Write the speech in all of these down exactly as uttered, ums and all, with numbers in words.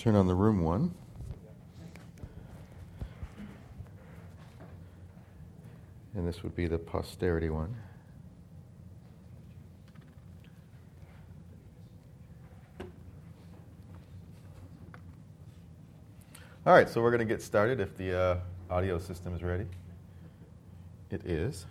turn on the room one. And this would be the posterity one. All right, so we're going to get started if the uh, audio system is ready. It is.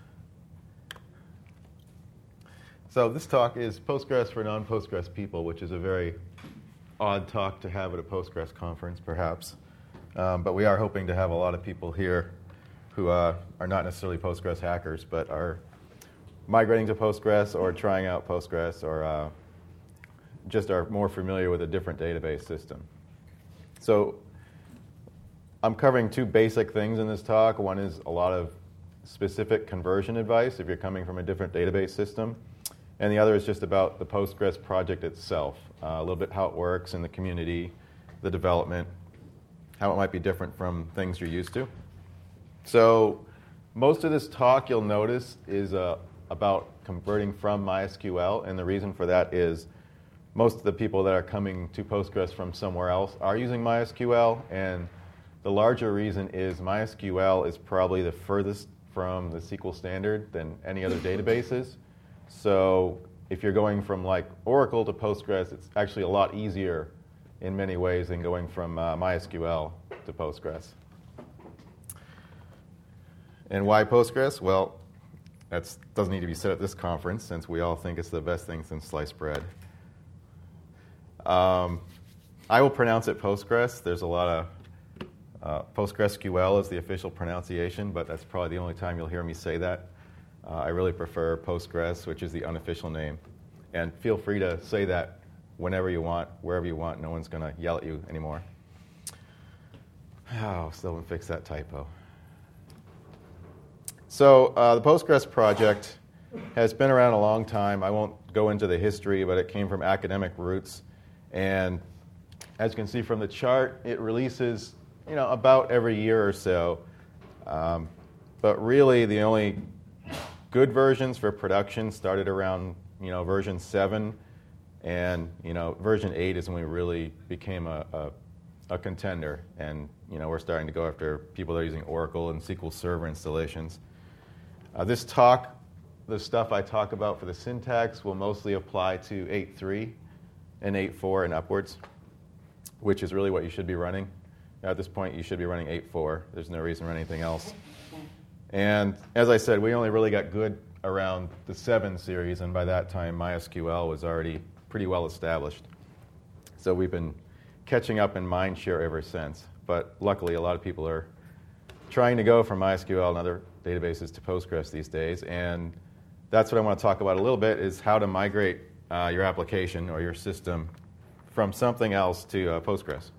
So this talk is Postgres for non-Postgres people, which is a very odd talk to have at a Postgres conference, perhaps. Um, but we are hoping to have a lot of people here who uh, are not necessarily Postgres hackers, but are migrating to Postgres or trying out Postgres or uh, just are more familiar with a different database system. So I'm covering two basic things in this talk. One is a lot of specific conversion advice if you're coming from a different database system. And the other is just about the Postgres project itself, uh, a little bit how it works in the community, the development, how it might be different from things you're used to. So most of this talk, you'll notice, is uh, about converting from MySQL, and the reason for that is most of the people that are coming to Postgres from somewhere else are using MySQL, and the larger reason is MySQL is probably the furthest from the S Q L standard than any other databases. So if you're going from like Oracle to Postgres, it's actually a lot easier in many ways than going from uh, MySQL to Postgres. And why Postgres? Well, that doesn't need to be said at this conference since we all think it's the best thing since sliced bread. Um, I will pronounce it Postgres. There's a lot of uh, PostgreSQL is the official pronunciation, but that's probably the only time you'll hear me say that. Uh, I really prefer Postgres, which is the unofficial name. And feel free to say that whenever you want, wherever you want. No one's going to yell at you anymore. Oh, still haven't fixed that typo. So uh, the Postgres project has been around a long time. I won't go into the history, but it came from academic roots. And as you can see from the chart, it releases you know, about every year or so. Um, but really, the only good versions for production started around you know, version seven. And you know, version eight is when we really became a, a, a contender. And you know, we're starting to go after people that are using Oracle and S Q L Server installations. Uh, this talk, the stuff I talk about for the syntax, will mostly apply to eight point three and eight point four and upwards, which is really what you should be running. At this point, you should be running eight point four. There's no reason to run anything else. And as I said, we only really got good around the seven series, and by that time, MySQL was already pretty well established. So we've been catching up in mind share ever since. But luckily, a lot of people are trying to go from MySQL and other databases to Postgres these days, and that's what I want to talk about a little bit, is how to migrate uh, your application or your system from something else to uh, Postgres.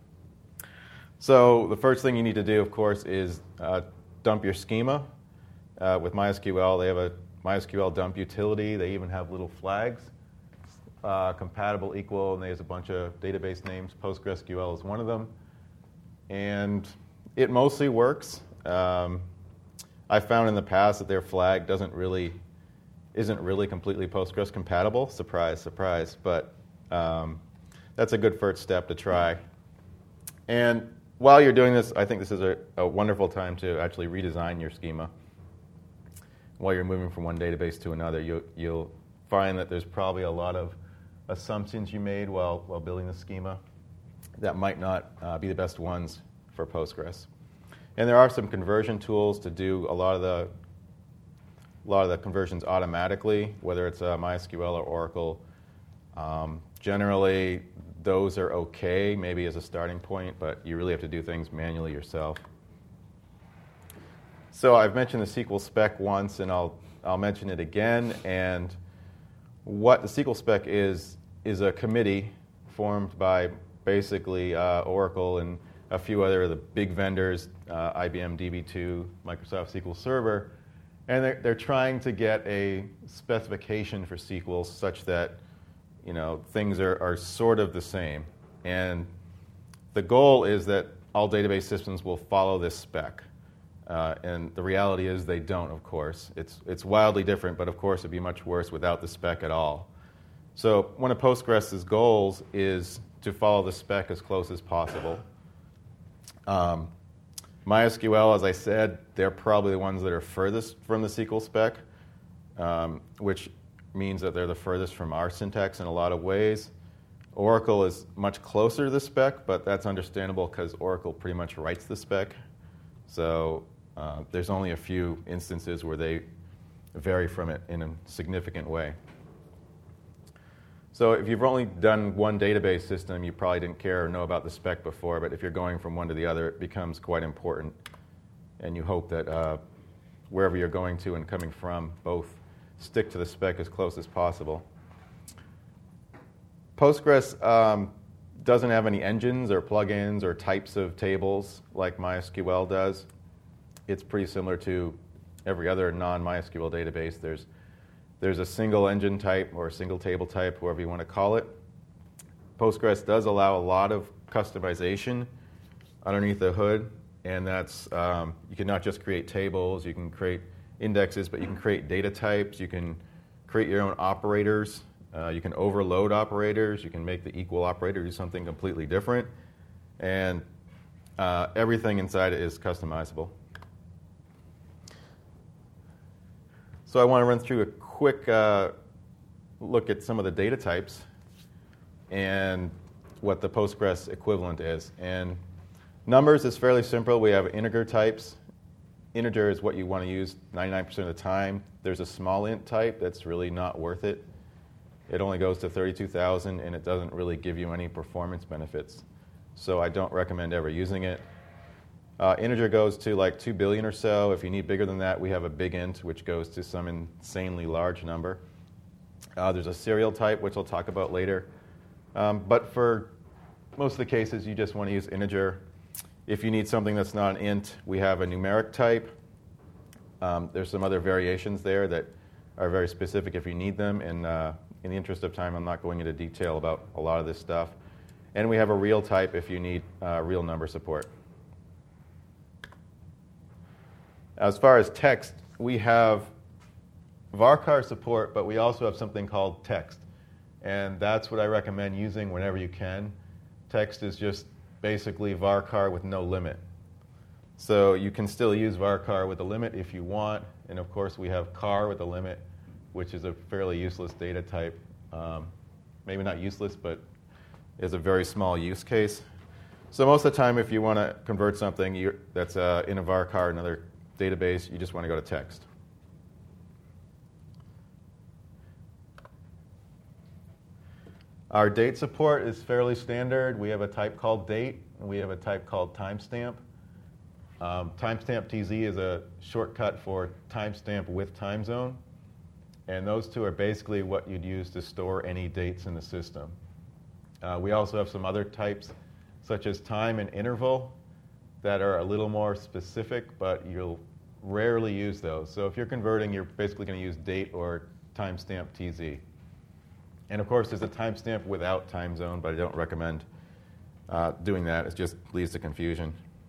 So the first thing you need to do, of course, is uh, dump your schema. Uh, with MySQL, they have a MySQL dump utility. They even have little flags, uh, compatible, equal, and there's a bunch of database names. PostgreSQL is one of them. And it mostly works. Um, I found in the past that their flag doesn't really, isn't really completely Postgres compatible. Surprise, surprise. But um, that's a good first step to try. And while you're doing this, I think this is a, a wonderful time to actually redesign your schema. While you're moving from one database to another, you, you'll find that there's probably a lot of assumptions you made while, while building the schema that might not uh, be the best ones for Postgres. And there are some conversion tools to do a lot of the a lot of the conversions automatically, whether it's uh, MySQL or Oracle. Um, generally, those are okay, maybe as a starting point, but you really have to do things manually yourself. So I've mentioned the S Q L spec once, and I'll I'll mention it again. And what the S Q L spec is is a committee formed by basically uh, Oracle and a few other of the big vendors, uh, I B M D B two, Microsoft S Q L Server, and they're, they're trying to get a specification for S Q L such that you know things are, are sort of the same. And the goal is that all database systems will follow this spec. Uh, and the reality is they don't, of course. It's, it's wildly different, but of course it'd be much worse without the spec at all. So one of Postgres's goals is to follow the spec as close as possible. Um, MySQL, as I said, they're probably the ones that are furthest from the S Q L spec, um, which means that they're the furthest from our syntax in a lot of ways. Oracle is much closer to the spec, but that's understandable because Oracle pretty much writes the spec. So uh, there's only a few instances where they vary from it in a significant way. So if you've only done one database system, you probably didn't care or know about the spec before, but if you're going from one to the other, it becomes quite important. And you hope that uh, wherever you're going to and coming from, both stick to the spec as close as possible. Postgres um, doesn't have any engines or plugins or types of tables like MySQL does. It's pretty similar to every other non-MySQL database. There's, there's a single engine type or a single table type, whoever you want to call it. Postgres does allow a lot of customization underneath the hood, and that's um, you can not just create tables, you can create indexes, but you can create data types, you can create your own operators. Uh, you can overload operators. You can make the equal operator do something completely different. And uh, everything inside it is customizable. So I want to run through a quick uh, look at some of the data types and what the Postgres equivalent is. And numbers is fairly simple. We have integer types. Integer is what you want to use ninety-nine percent of the time. There's a small int type that's really not worth it. It only goes to thirty-two thousand, and it doesn't really give you any performance benefits. So I don't recommend ever using it. Uh, integer goes to like two billion or so. If you need bigger than that, we have a big int, which goes to some insanely large number. Uh, there's a serial type, which I'll talk about later. Um, but for most of the cases, you just want to use integer. If you need something that's not an int, we have a numeric type. Um, there's some other variations there that are very specific if you need them. And uh, in the interest of time, I'm not going into detail about a lot of this stuff. And we have a real type if you need uh, real number support. As far as text, we have varchar support, but we also have something called text. And that's what I recommend using whenever you can. Text is just basically varchar with no limit. So you can still use varchar with a limit if you want. And of course, we have char with a limit, which is a fairly useless data type. Um, maybe not useless, but is a very small use case. So most of the time, if you want to convert something you, that's uh, in a varchar, another database, you just want to go to text. Our date support is fairly standard. We have a type called date, and we have a type called timestamp. Um, timestamp T Z is a shortcut for timestamp with time zone. And those two are basically what you'd use to store any dates in the system. Uh, we also have some other types, such as time and interval, that are a little more specific, but you'll rarely use those. So if you're converting, you're basically going to use date or timestamp T Z. And of course, there's a timestamp without time zone, but I don't recommend uh, doing that. It just leads to confusion.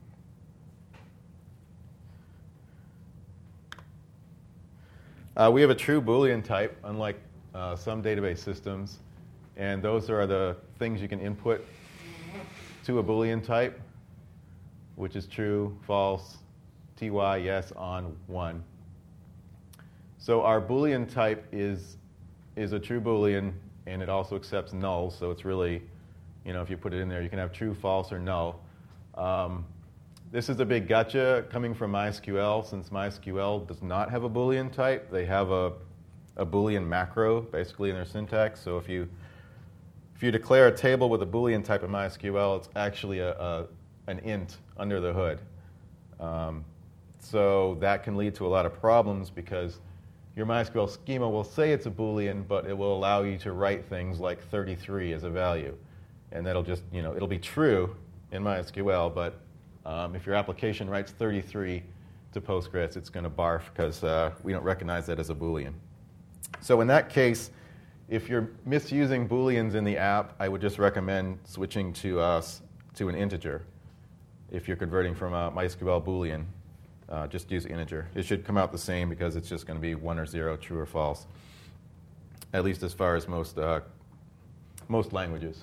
Uh, we have a true Boolean type, unlike uh, some database systems. And those are the things you can input to a Boolean type, which is true, false, ty, yes, on, one. So our Boolean type is, is a true Boolean, and it also accepts null. So it's really, you know, if you put it in there, you can have true, false, or null. Um, this is a big gotcha coming from MySQL, since MySQL does not have a Boolean type. They have a, a Boolean macro, basically, in their syntax. So if you If you declare a table with a Boolean type in MySQL, it's actually a, a, an int under the hood. Um, so that can lead to a lot of problems because your MySQL schema will say it's a Boolean, but it will allow you to write things like thirty-three as a value. And that'll just, you know, it'll be true in MySQL, but um, if your application writes thirty-three to Postgres, it's going to barf because uh, we don't recognize that as a Boolean. So in that case, if you're misusing Booleans in the app, I would just recommend switching to, uh, to an integer. If you're converting from a MySQL Boolean, uh, just use integer. It should come out the same because it's just going to be one or zero, true or false. at least as far as most, uh, most languages.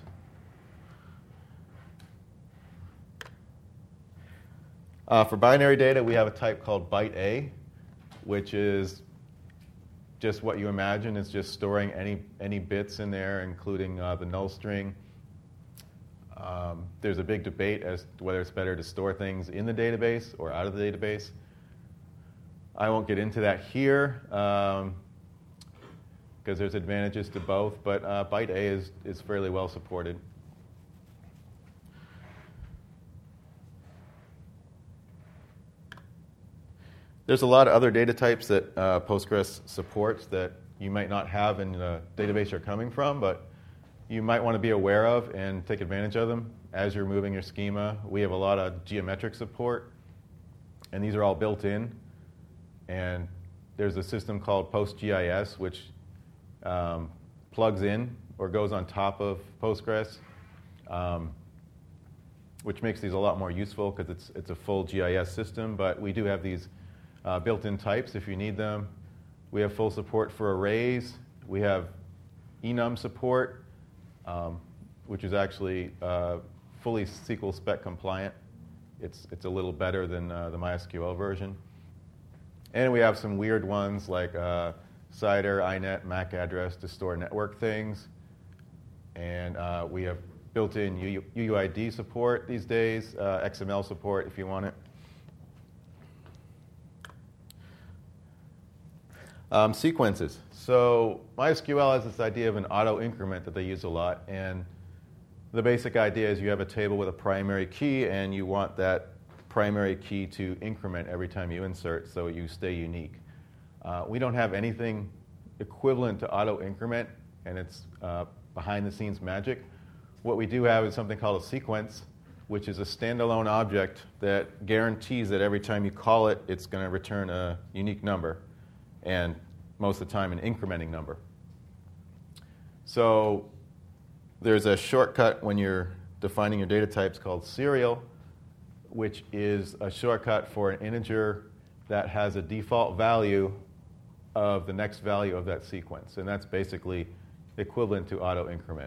Uh, for binary data, we have a type called byte A, which is just what you imagine. It's just storing any, any bits in there, including uh, the null string. Um, there's a big debate as to whether it's better to store things in the database or out of the database. I won't get into that here because um, there's advantages to both, but uh, byte A is, is fairly well supported. There's a lot of other data types that uh, Postgres supports that you might not have in the database you're coming from, but you might want to be aware of and take advantage of them as you're moving your schema. We have a lot of geometric support, and these are all built in. And there's a system called PostGIS, which um, plugs in or goes on top of Postgres, um, which makes these a lot more useful because it's, it's a full G I S system. But we do have these uh, built-in types if you need them. We have full support for arrays. We have enum support, Um, which is actually uh, fully S Q L spec compliant. It's, it's a little better than uh, the MySQL version. And we have some weird ones like uh, C I D R, I net, M A C address to store network things. And uh, we have built-in U U I D support these days, uh, X M L support if you want it. Um, sequences. So MySQL has this idea of an auto increment that they use a lot, and the basic idea is you have a table with a primary key, and you want that primary key to increment every time you insert, so you stay unique. Uh, we don't have anything equivalent to auto increment, and it's uh, behind-the-scenes magic. What we do have is something called a sequence, which is a standalone object that guarantees that every time you call it, it's going to return a unique number, and most of the time an incrementing number. So there's a shortcut when you're defining your data types called serial, which is a shortcut for an integer that has a default value of the next value of that sequence. And that's basically equivalent to auto increment.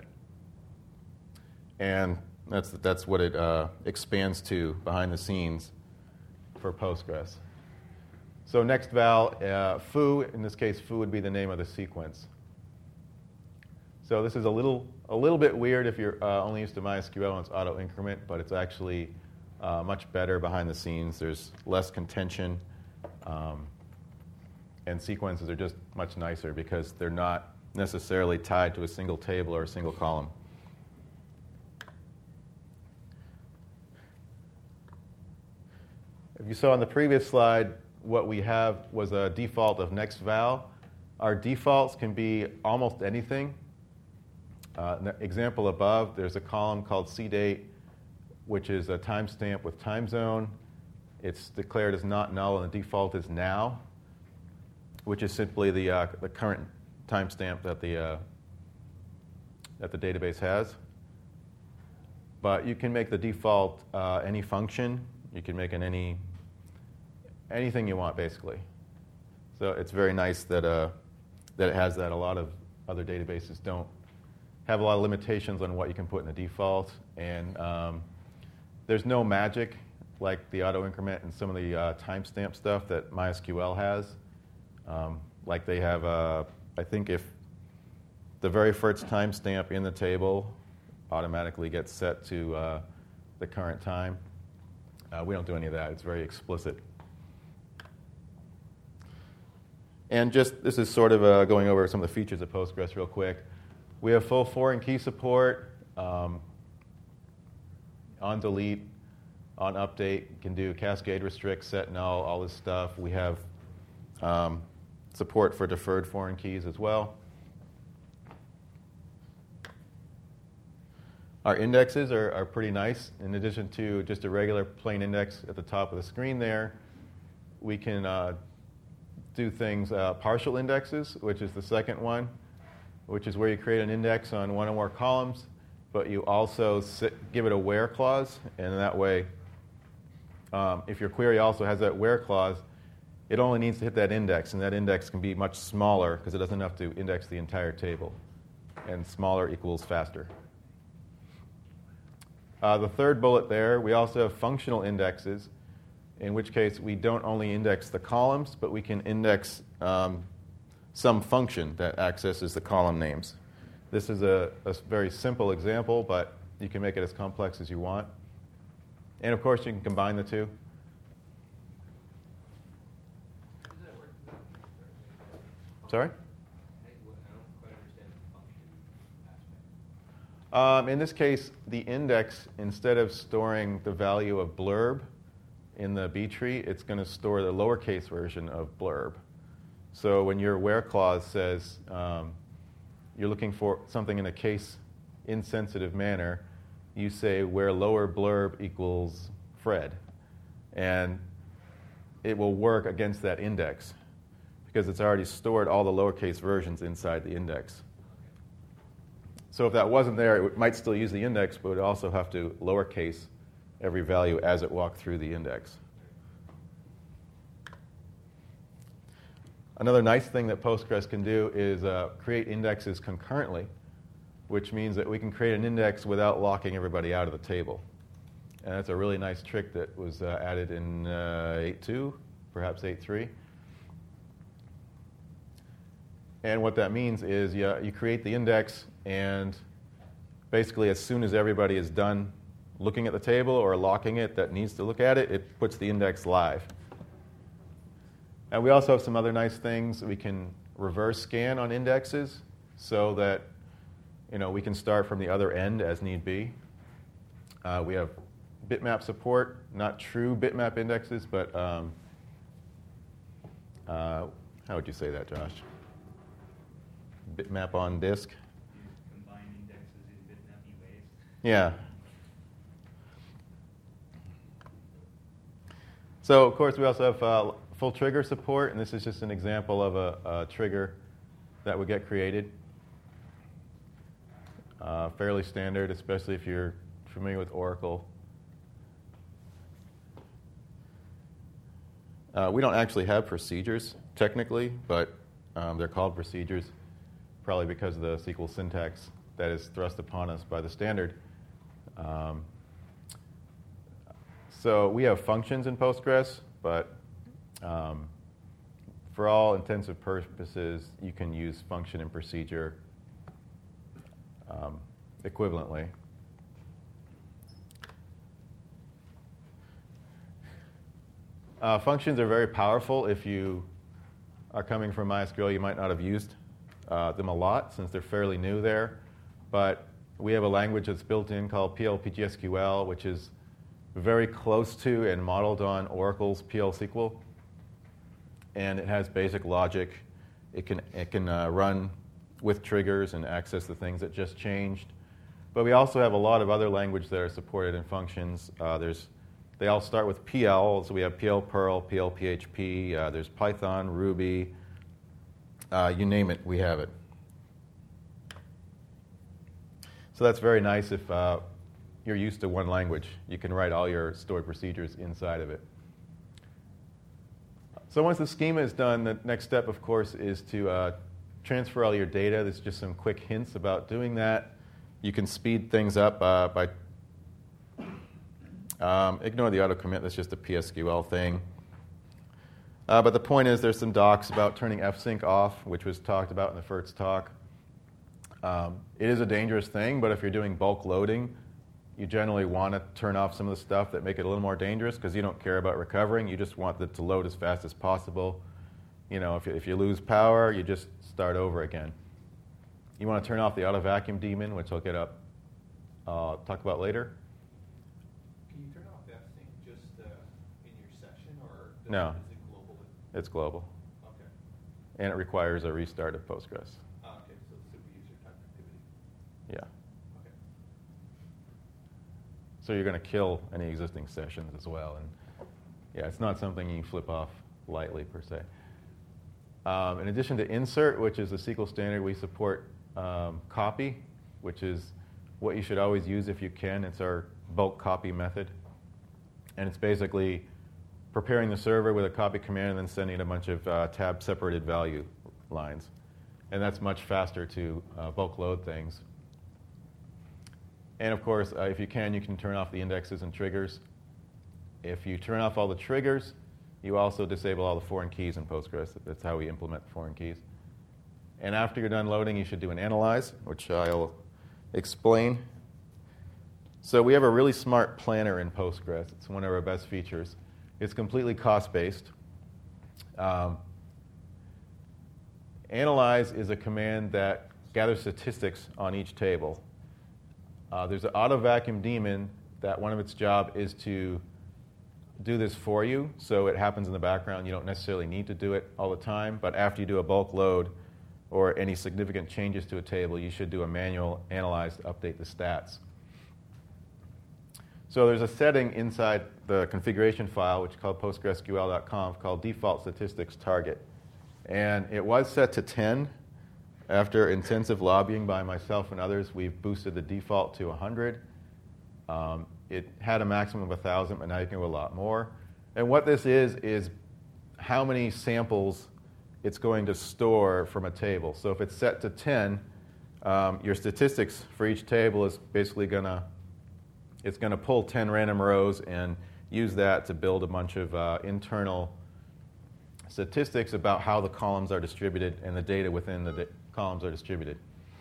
And that's, that's what it uh, expands to behind the scenes for Postgres. So next val, uh, foo, in this case, foo would be the name of the sequence. So this is a little, a little bit weird if you're uh, only used to MySQL and it's auto increment, but it's actually uh, much better behind the scenes. There's less contention, um, and sequences are just much nicer because they're not necessarily tied to a single table or a single column. If you saw on the previous slide, what we have was a default of next val. Our defaults can be almost anything. Uh, an example above, there's a column called cdate, which is a timestamp with time zone. It's declared as not null, and the default is now, which is simply the, uh, the current timestamp that the, uh, that the database has. But you can make the default uh, any function. You can make it any anything you want, basically. So it's very nice that, uh, that it has that. A lot of other databases don't have a lot of limitations on what you can put in the default. And um, there's no magic like the auto increment and some of the uh, timestamp stuff that MySQL has. Um, like they have, uh, I think if the very first timestamp in the table automatically gets set to uh, the current time. Uh, we don't do any of that. It's very explicit. And just, this is sort of uh, going over some of the features of Postgres real quick. We have full foreign key support, um, on delete, on update. You can do cascade restrict, set null, all this stuff. We have um, support for deferred foreign keys as well. Our indexes are, are pretty nice. In addition to just a regular plain index at the top of the screen there, we can uh, do things, uh, partial indexes, which is the second one, which is where you create an index on one or more columns, but you also sit, give it a where clause, and that way, um, if your query also has that where clause, it only needs to hit that index, and that index can be much smaller because it doesn't have to index the entire table. And smaller equals faster. Uh, the third bullet there, we also have functional indexes, in which case we don't only index the columns, but we can index um, some function that accesses the column names. This is a, a very simple example, but you can make it as complex as you want. And of course, you can combine the two. Sorry? Um, in this case, the index, instead of storing the value of blurb in the B tree, it's going to store the lowercase version of blurb. So when your where clause says um, you're looking for something in a case-insensitive manner, you say where lower blurb equals Fred. And it will work against that index because it's already stored all the lowercase versions inside the index. So if that wasn't there, it might still use the index, but it would also have to lowercase every value as it walked through the index. Another nice thing that Postgres can do is uh, create indexes concurrently, which means that we can create an index without locking everybody out of the table. And that's a really nice trick that was uh, added in uh, eight point two, perhaps eight point three. And what that means is you, you create the index, and basically as soon as everybody is done looking at the table or locking it that needs to look at it, it puts the index live. And we also have some other nice things. We can reverse scan on indexes so that you know, we can start from the other end as need be. Uh, we have bitmap support, not true bitmap indexes, but um, uh, how would you say that, Josh? Bitmap on disk? Combine indexes in bitmappy ways. Yeah. So, of course, we also have uh, full trigger support, and this is just an example of a, a trigger that would get created. Uh, fairly standard, especially if you're familiar with Oracle. Uh, we don't actually have procedures, technically, but um, they're called procedures, probably because of the S Q L syntax that is thrust upon us by the standard. Um, so we have functions in Postgres, but um, for all intensive purposes, you can use function and procedure um, equivalently. Uh, functions are very powerful. If you are coming from MySQL, you might not have used uh, them a lot since they're fairly new there. But we have a language that's built in called P L P G S Q L, which is very close to and modeled on Oracle's P L S Q L. And it has basic logic. It can, it can uh, run with triggers and access the things that just changed. But we also have a lot of other languages that are supported in functions. Uh, there's They all start with P L, so we have P L Perl, P L P H P, uh, there's Python, Ruby, uh, you name it, we have it. So that's very nice if uh, you're used to one language. You can write all your stored procedures inside of it. So once the schema is done, the next step, of course, is to uh, transfer all your data. There's just some quick hints about doing that. You can speed things up uh, by Um, ignore the auto commit, that's just a P S Q L thing. Uh, but the point is there's some docs about turning F sync off, which was talked about in the first talk. Um, it is a dangerous thing, but if you're doing bulk loading, you generally want to turn off some of the stuff that make it a little more dangerous because you don't care about recovering. You just want it to load as fast as possible. You know, if you, if you lose power, you just start over again. You want to turn off the auto vacuum daemon, which I'll get up, uh, talk about later. No, is it global? It's global. Okay. And it requires a restart of Postgres. Uh, okay, so it's super user type activity. Yeah. Okay. So you're going to kill any existing sessions as well. And yeah, it's not something you flip off lightly per se. Um, in addition to insert, which is a S Q L standard, we support um, copy, which is what you should always use if you can. It's our bulk copy method. And it's basically preparing the server with a copy command and then sending a bunch of uh, tab-separated value lines. And that's much faster to uh, bulk load things. And of course, uh, if you can, you can turn off the indexes and triggers. If you turn off all the triggers, you also disable all the foreign keys in Postgres. That's how we implement the foreign keys. And after you're done loading, you should do an analyze, which I'll explain. So we have a really smart planner in Postgres. It's one of our best features. It's completely cost-based. Um, analyze is a command that gathers statistics on each table. Uh, there's an auto vacuum daemon that one of its job is to do this for you, so it happens in the background. You don't necessarily need to do it all the time, but after you do a bulk load or any significant changes to a table, you should do a manual analyze to update the stats. So there's a setting inside the configuration file, which is called postgresql dot conf, called default statistics target. And it was set to ten. After intensive lobbying by myself and others, we've boosted the default to one hundred. Um, it had a maximum of one thousand, but now you can go a lot more. And what this is, is how many samples it's going to store from a table. So if it's set to ten, um, your statistics for each table is basically going to It's going to pull ten random rows and use that to build a bunch of uh, internal statistics about how the columns are distributed and the data within the di- columns are distributed.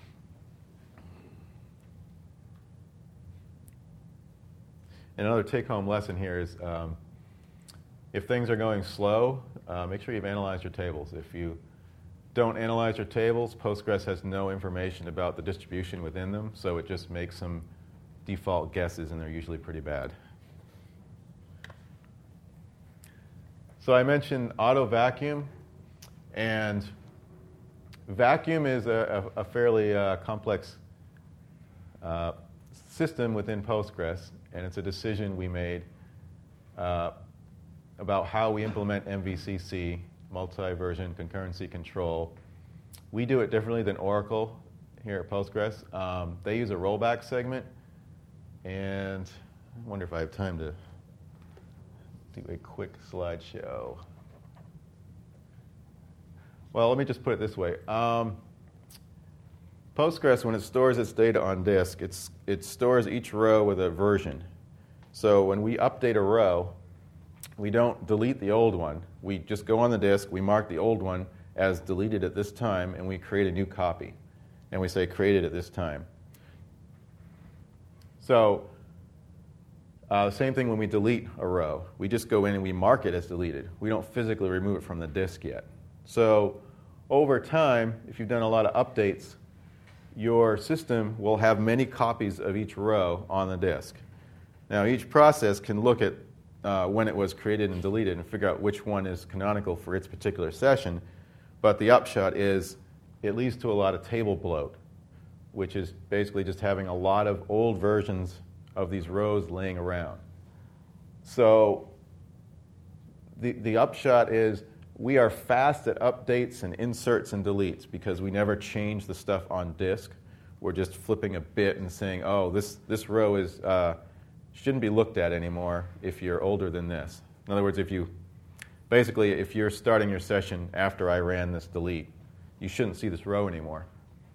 Another take-home lesson here is um, if things are going slow, uh, make sure you've analyzed your tables. If you don't analyze your tables, Postgres has no information about the distribution within them, so it just makes some default guesses, and they're usually pretty bad. So I mentioned auto vacuum, and vacuum is a, a, a fairly uh, complex uh, system within Postgres, and it's a decision we made uh, about how we implement M V C C, multi-version concurrency control. We do it differently than Oracle here at Postgres. Um, they use a rollback segment. And I wonder if I have time to do a quick slideshow. Well, let me just put it this way. Um, Postgres, when it stores its data on disk, it's, it stores each row with a version. So when we update a row, we don't delete the old one. We just go on the disk, we mark the old one as deleted at this time, and we create a new copy. And we say created at this time. So uh, same thing when we delete a row. We just go in and we mark it as deleted. We don't physically remove it from the disk yet. So over time, if you've done a lot of updates, your system will have many copies of each row on the disk. Now, each process can look at uh, when it was created and deleted and figure out which one is canonical for its particular session. But the upshot is it leads to a lot of table bloat, which is basically just having a lot of old versions of these rows laying around. So the, the upshot is we are fast at updates and inserts and deletes because we never change the stuff on disk. We're just flipping a bit and saying, oh, this, this row is uh, shouldn't be looked at anymore if you're older than this. In other words, if you basically, if you're starting your session after I ran this delete, you shouldn't see this row anymore.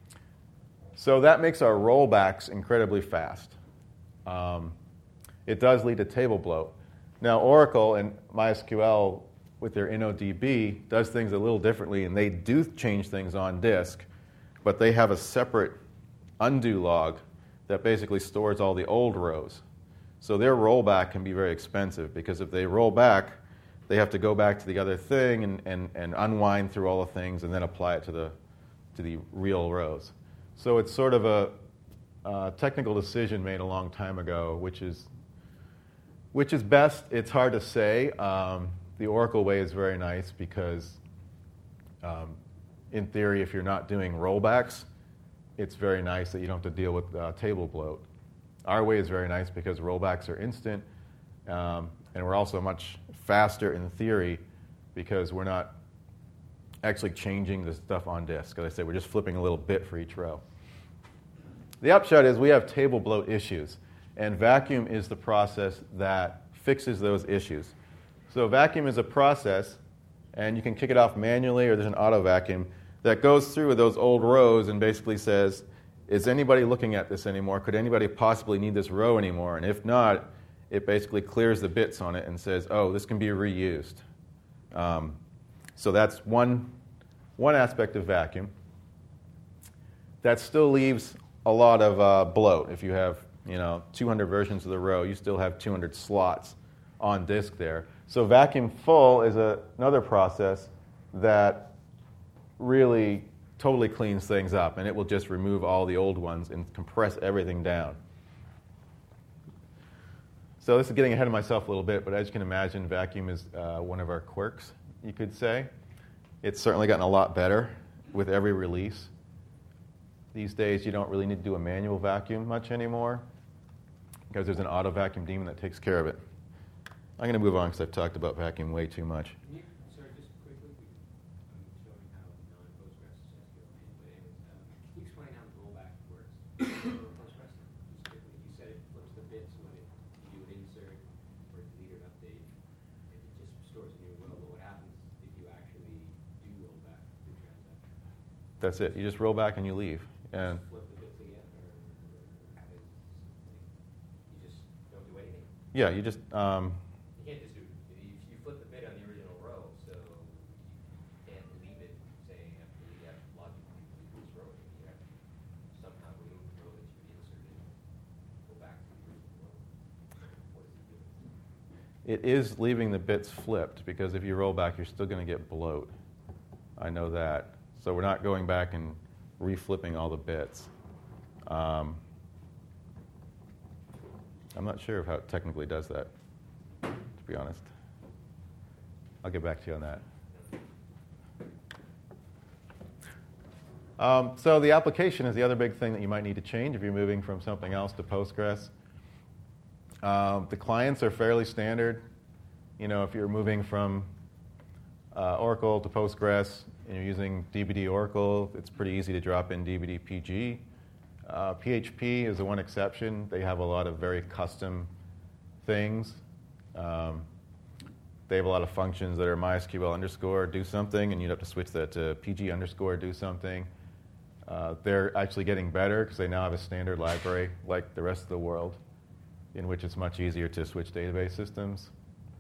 So that makes our rollbacks incredibly fast. Um, it does lead to table bloat. Now, Oracle and MySQL with their InnoDB does things a little differently, and they do change things on disk, but they have a separate undo log that basically stores all the old rows. So their rollback can be very expensive because if they roll back, they have to go back to the other thing and, and, and unwind through all the things and then apply it to the, to the real rows. So it's sort of a, a technical decision made a long time ago, which is, which is best. It's hard to say. Um, the Oracle way is very nice because, um, in theory, if you're not doing rollbacks, it's very nice that you don't have to deal with uh, table bloat. Our way is very nice because rollbacks are instant, um, and we're also much faster in theory because we're not actually changing the stuff on disk. As I say, we're just flipping a little bit for each row. The upshot is we have table bloat issues, and vacuum is the process that fixes those issues. So a vacuum is a process, and you can kick it off manually, or there's an auto vacuum that goes through those old rows and basically says, is anybody looking at this anymore? Could anybody possibly need this row anymore? And if not, it basically clears the bits on it and says, oh, this can be reused. Um, so that's one, one aspect of vacuum. That still leaves a lot of uh, bloat. If you have you know, two hundred versions of the row, you still have two hundred slots on disk there. So vacuum full is a, another process that really totally cleans things up, and it will just remove all the old ones and compress everything down. So this is getting ahead of myself a little bit, but as you can imagine, vacuum is uh, one of our quirks, you could say. It's certainly gotten a lot better with every release. These days, you don't really need to do a manual vacuum much anymore because there's an auto vacuum daemon that takes care of it. I'm going to move on because I've talked about vacuum way too much. Can you, sorry, just quickly, I'm showing how non-Postgres is S Q L made, but anyways, um, can you explain how the rollback works for Postgres? Just quickly, you said it flips the bits when it, you do an insert or delete or update, and it just stores a new row. But what happens if you actually do roll back the transaction? That's it. You just roll back and you leave. And Flip the bits again, or, or how does, like, you just don't do anything? yeah, you just um, You can't just do, you, you flip the bit on the original row, so you can't leave it saying you have to leave that logically leave this row. You have to somehow remove the row that you inserted, go back to the original row. What is it doing? it is leaving the bits flipped because if you roll back, you're still going to get bloat. I know that. So we're not going back and reflipping all the bits. Um, I'm not sure of how it technically does that, to be honest. I'll get back to you on that. Um, so the application is the other big thing that you might need to change if you're moving from something else to Postgres. Um, the clients are fairly standard. You know, if you're moving from uh, Oracle to Postgres and you're using D B D Oracle, it's pretty easy to drop in D B D P G. Uh, P H P is the one exception. They have a lot of very custom things. Um, they have a lot of functions that are MySQL underscore do something, and you'd have to switch that to P G underscore do something. Uh, they're actually getting better because they now have a standard library like the rest of the world, in which it's much easier to switch database systems.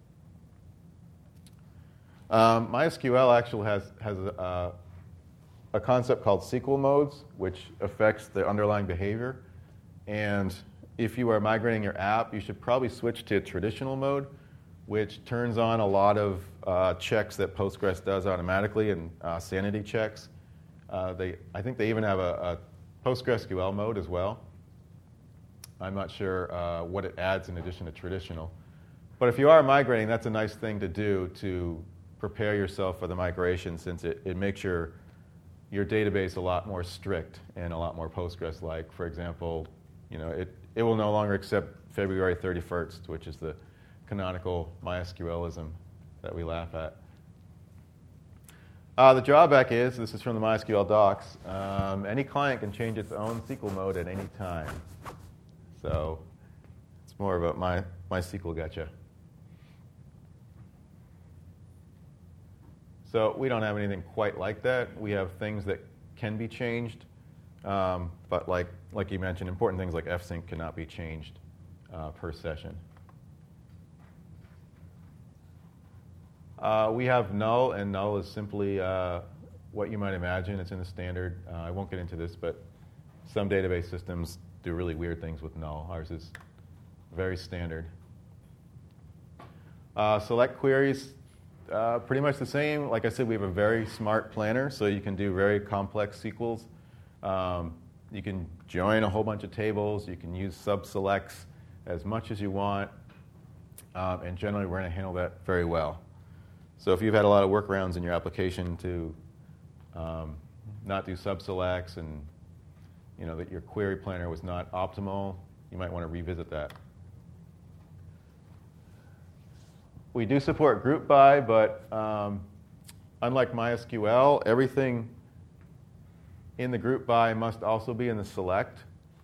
Um, MySQL actually has, has a, a concept called S Q L modes, which affects the underlying behavior. And if you are migrating your app, you should probably switch to traditional mode, which turns on a lot of uh, checks that Postgres does automatically and uh, sanity checks. Uh, they, I think they even have a, a PostgreSQL mode as well. I'm not sure uh, what it adds in addition to traditional. But if you are migrating, that's a nice thing to do to prepare yourself for the migration, since it, it makes your, your database a lot more strict and a lot more Postgres-like. For example, you know, it, it will no longer accept February thirty-first, which is the canonical MySQLism that we laugh at. Uh, the drawback is, this is from the MySQL docs, um, any client can change its own S Q L mode at any time. So it's more about my MySQL gotcha. So we don't have anything quite like that. We have things that can be changed, um, but like, like you mentioned, important things like F sync cannot be changed uh, per session. Uh, we have null, and null is simply uh, what you might imagine. It's in the standard. Uh, I won't get into this, but some database systems do really weird things with null. Ours is very standard. Uh, select queries, uh, pretty much the same. Like I said, we have a very smart planner, so you can do very complex S Q Ls. Um, you can join a whole bunch of tables. You can use sub-selects as much as you want. Um, and generally, we're going to handle that very well. So if you've had a lot of workarounds in your application to um, not do sub-selects and you know that your query planner was not optimal, you might want to revisit that. We do support group by, but um, unlike MySQL, everything in the group by must also be in the select.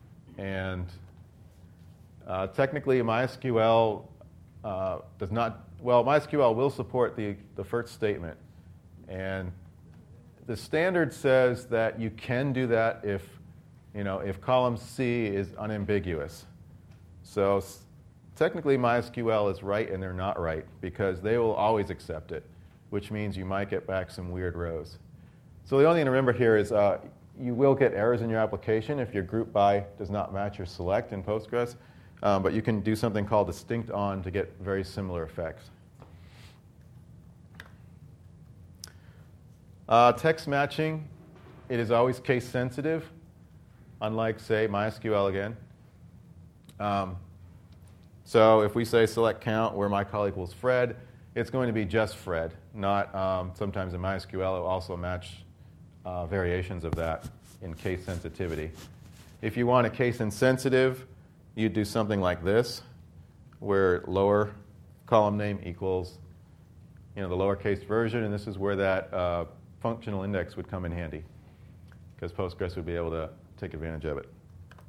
And uh, technically, MySQL uh, does not well, MySQL will support the, the first statement. And the standard says that you can do that if, you know, if column C is unambiguous. So technically MySQL is right and they're not right because they will always accept it, which means you might get back some weird rows. So the only thing to remember here is uh, you will get errors in your application if your group by does not match your select in Postgres, um, but you can do something called distinct on to get very similar effects. Uh, text matching, it is always case sensitive, unlike, say, MySQL again. Um, so if we say select count where my call equals Fred, it's going to be just Fred, not um, sometimes in MySQL it will also match uh, variations of that in case sensitivity. If you want a case insensitive, you do something like this, where lower column name equals, you know, the lowercase version, and this is where that uh, functional index would come in handy, because Postgres would be able to take advantage of it.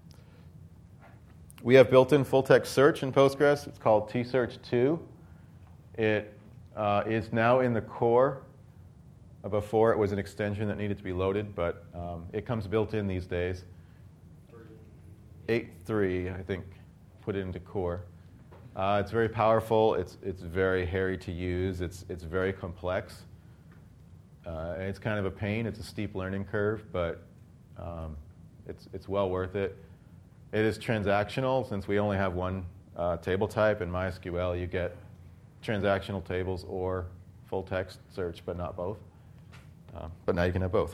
We have built-in full-text search in Postgres. It's called T search two. It uh, is now in the core. Before, it was an extension that needed to be loaded, but um, it comes built in these days. eight point three, I think, put it into core. Uh, it's very powerful. It's, it's very hairy to use. It's, it's very complex. Uh, and it's kind of a pain. It's a steep learning curve, but um, it's, it's well worth it. It is transactional. Since we only have one uh, table type in MySQL, you get transactional tables or full text search, but not both. Uh, but now you can have both.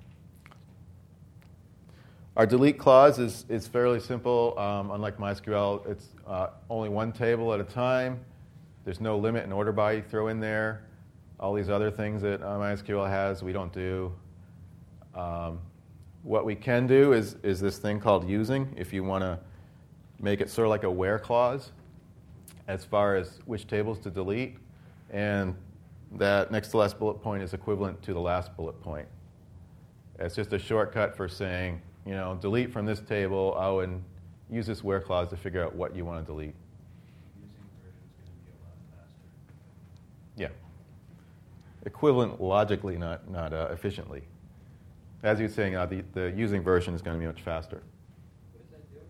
Our delete clause is, is fairly simple. Um, unlike MySQL, it's uh, only one table at a time. There's no limit in order by you throw in there. All these other things that uh, MySQL has, we don't do. Um, what we can do is, is this thing called using, if you want to make it sort of like a where clause as far as which tables to delete. And that next to last bullet point is equivalent to the last bullet point. It's just a shortcut for saying, you know, delete from this table, oh, and use this where clause to figure out what you want to delete. Using version is going to be a lot faster. Yeah. Equivalent logically, not, not uh, efficiently. As you're saying, uh, the, the using version is going to be much faster. What does that do?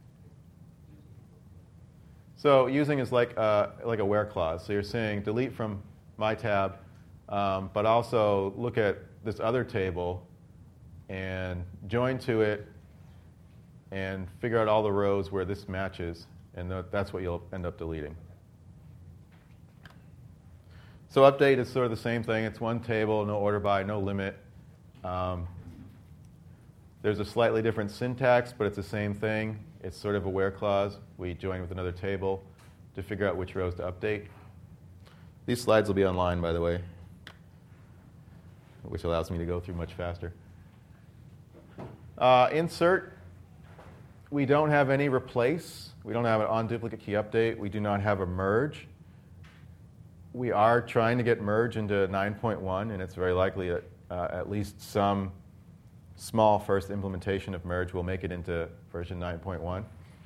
So using is like, uh, like a where clause. So you're saying delete from my tab, um, but also look at this other table and join to it and figure out all the rows where this matches, and th- that's what you'll end up deleting. So update is sort of the same thing. It's one table, no order by, no limit. Um, there's a slightly different syntax, but it's the same thing. It's sort of a where clause. We join with another table to figure out which rows to update. These slides will be online, by the way, which allows me to go through much faster. Uh, insert, we don't have any replace. We don't have an on-duplicate key update. We do not have a merge. We are trying to get merge into nine point one, and it's very likely that uh, at least some small first implementation of merge will make it into version nine point one.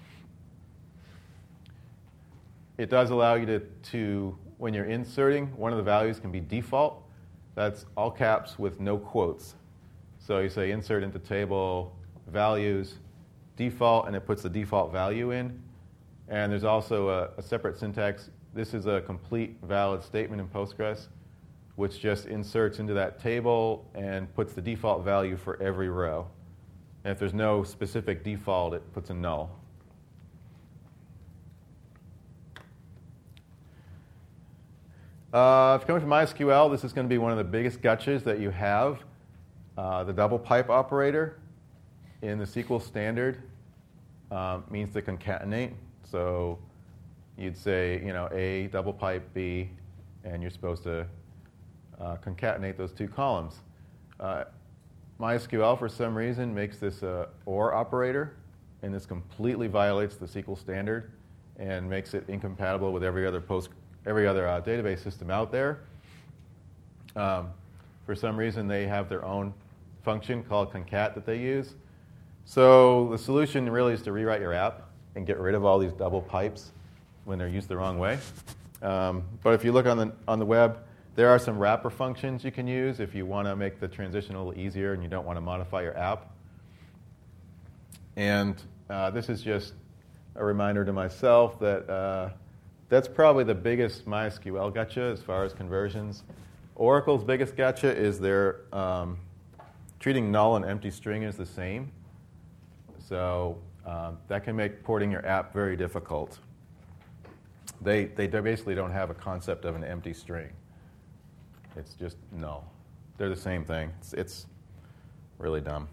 It does allow you to, to, when you're inserting, one of the values can be default. That's all caps with no quotes. So you say insert into table values default, and it puts the default value in. And there's also a, a separate syntax. This is a complete valid statement in Postgres, which just inserts into that table and puts the default value for every row. And if there's no specific default, it puts a null. Uh, if you're coming from MySQL, this is going to be one of the biggest gotchas that you have. Uh, the double pipe operator in the S Q L standard um, means to concatenate. So you'd say, you know, A double pipe B, and you're supposed to uh, concatenate those two columns. Uh, MySQL, for some reason, makes this a OR operator, and this completely violates the S Q L standard and makes it incompatible with every other post, every other uh, database system out there. Um, for some reason, they have their own function called concat that they use. So the solution really is to rewrite your app and get rid of all these double pipes when they're used the wrong way. Um, but if you look on the, on the web, there are some wrapper functions you can use if you want to make the transition a little easier and you don't want to modify your app. And uh, this is just a reminder to myself that uh, that's probably the biggest MySQL gotcha as far as conversions. Oracle's biggest gotcha is they're um, treating null and empty string as the same. So um, that can make porting your app very difficult. They, they basically don't have a concept of an empty string. It's just null. They're the same thing. It's, it's really dumb.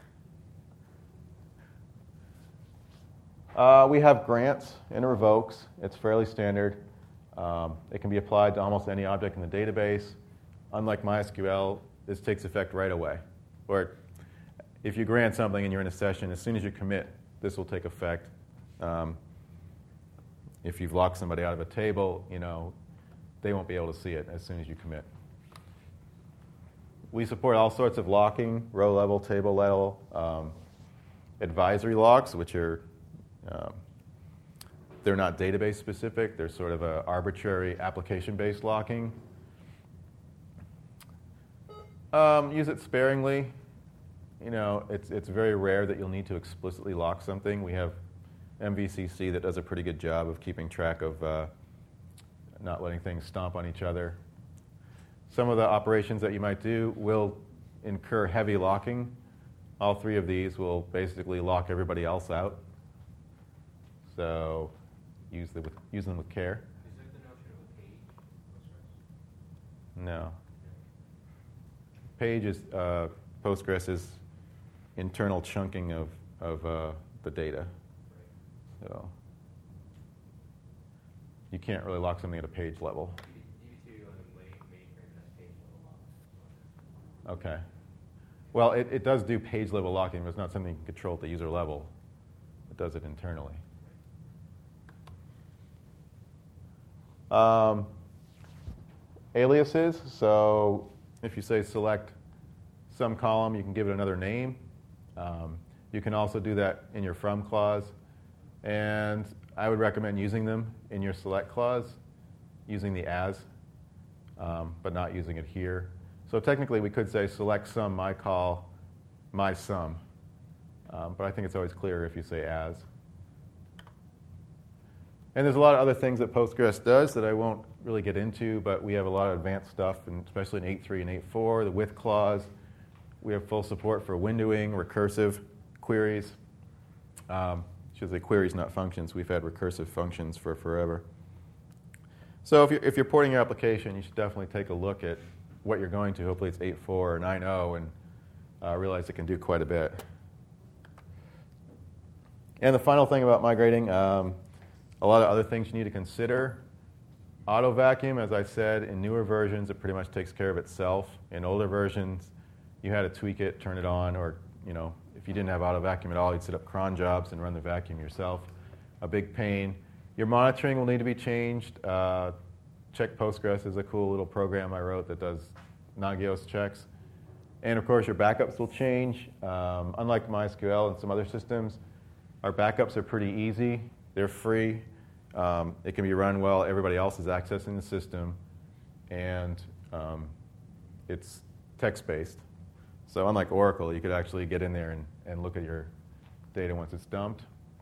Uh, we have grants and revokes. It's fairly standard. Um, it can be applied to almost any object in the database. Unlike MySQL, this takes effect right away. Or if you grant something and you're in a session, as soon as you commit, this will take effect. Um, if you've locked somebody out of a table, you know, they won't be able to see it as soon as you commit. We support all sorts of locking, row level, table level, um, advisory locks, which are Um, they're not database specific. They're sort of an arbitrary application-based locking. Um, use it sparingly. You know, it's it's very rare that you'll need to explicitly lock something. We have M V C C that does a pretty good job of keeping track of uh, not letting things stomp on each other. Some of the operations that you might do will incur heavy locking. All three of these will basically lock everybody else out. So use, the, use them with care. Is that the notion of a page? No. Page is, uh, Postgres is internal chunking of, of uh, the data. So you can't really lock something at a page level. D B two on the main mainframe has page level lock. Okay. Well, it, it does do page level locking, but it's not something you can control at the user level. It does it internally. Um, aliases, so if you say select some column, you can give it another name. Um, you can also do that in your from clause. And I would recommend using them in your select clause, using the as, um, but not using it here. So technically we could say select sum my call my sum. Um, but I think it's always clearer if you say as. And there's a lot of other things that Postgres does that I won't really get into, but we have a lot of advanced stuff, and especially in eight point three and eight point four, the with clause. We have full support for windowing, recursive queries. Um, I should say queries, not functions. We've had recursive functions for forever. So if you're, if you're porting your application, you should definitely take a look at what you're going to. Hopefully it's eight point four or nine point oh, and uh, realize it can do quite a bit. And the final thing about migrating, um, a lot of other things you need to consider. Auto vacuum, as I said, in newer versions, it pretty much takes care of itself. In older versions, you had to tweak it, turn it on, or you know, if you didn't have auto vacuum at all, you'd set up cron jobs and run the vacuum yourself. A big pain. Your monitoring will need to be changed. Uh, Check Postgres is a cool little program I wrote that does Nagios checks. And of course, your backups will change. Um, unlike MySQL and some other systems, our backups are pretty easy. They're free. Um, it can be run while everybody else is accessing the system, and um, it's text-based. So unlike Oracle, you could actually get in there and, and look at your data once it's dumped.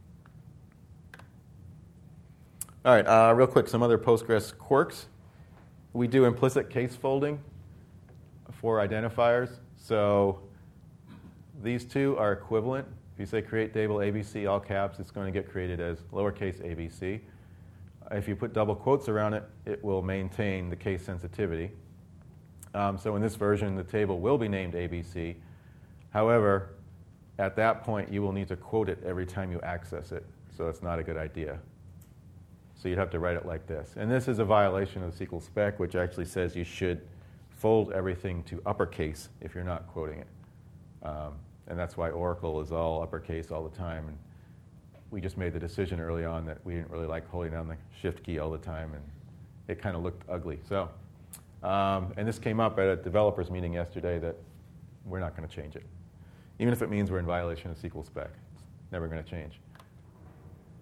All right, uh, real quick, some other Postgres quirks. We do implicit case folding for identifiers. So these two are equivalent. If you say create table A B C, all caps, it's going to get created as lowercase a b c. If you put double quotes around it, it will maintain the case sensitivity. Um, so in this version, the table will be named A B C. However, at that point, you will need to quote it every time you access it. So it's not a good idea. So you'd have to write it like this. And this is a violation of the S Q L spec, which actually says you should fold everything to uppercase if you're not quoting it. Um, and that's why Oracle is all uppercase all the time. And we just made the decision early on that we didn't really like holding down the shift key all the time, and it kind of looked ugly. So, um, and this came up at a developers meeting yesterday that we're not going to change it. Even if it means we're in violation of S Q L spec, it's never going to change.